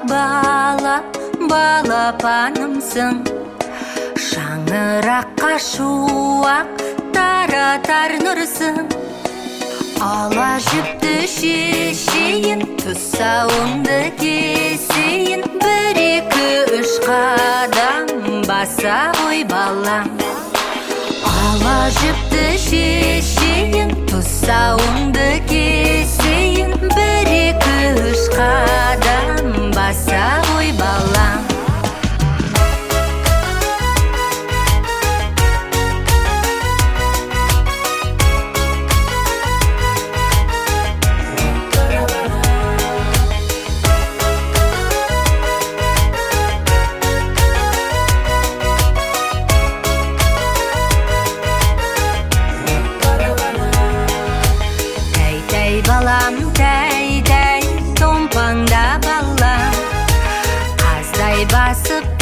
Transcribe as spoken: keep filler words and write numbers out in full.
бала, балапанымсың. Шаңыраққа шуақ таратар нұрсың. Ала жіпті шешейін, тұсауыңды кесейін. Бір, екі, үш қадам баса ғой балам. Ала жіпті шешейін, тұсауыңды кесейін. Бір, екі, үш қадам баса ғой балам. Балам, тәй-тәй, томпаңда балам, қаздай басып